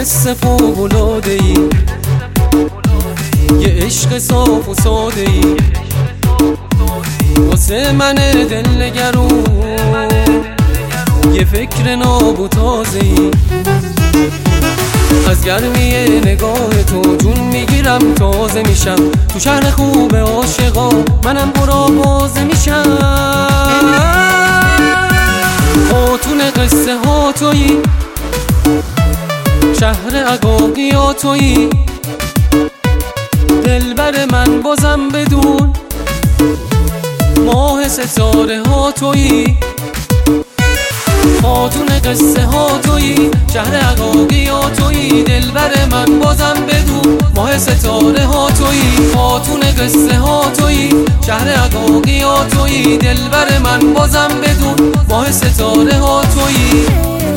قصه فوق‌العاده‌ای، یه عشق صاف و ساده‌ای واسه من دلنگرون، یه فکر ناب و تازه‌ای. از گرمی نگاه تو جون میگیرم، تازه میشم تو شهر خوب عاشقا، منم پرآوازه میشم. خاتون قصه ها تویی، شهر عقاقیا تویی، دلبر من بازم بدون، ماه ستاره ها تویی. خاتون قصه ها تویی، شهر عقاقیا تویی، دلبر من بازم بدون، ماه ستاره ها تویی. خاتون قصه ها تویی، شهر عقاقیا تویی، دلبر من بازم بدون، ماه ستاره ها تویی.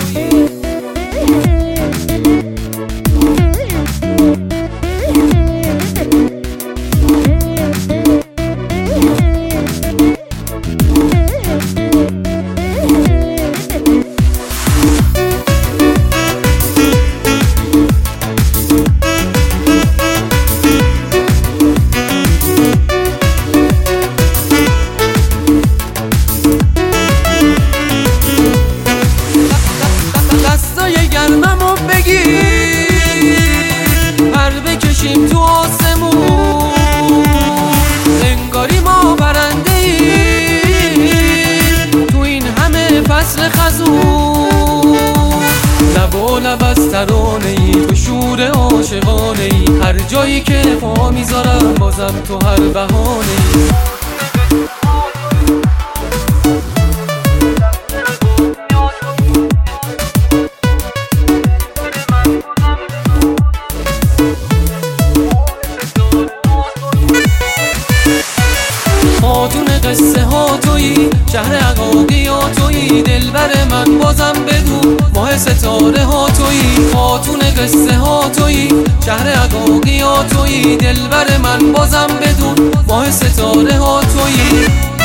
گرممو بگیر، پر بکشیم تو آسمون، انگاری ما برنده ایم تو این همه فصل خزون. لب و لب از ترانه ای، تو شور عاشقانه ای، هر جایی که پا میذارم بازم تو هر بهانه ای. خاتون قصه ها تویی، شهر عقاقیا تویی، دلبر من بازم بدون، ماه ستاره ها تویی. خاتون قصه ها تویی، شهر عقاقیا تویی، دلبر من بازم بدون، ماه ستاره ها تویی.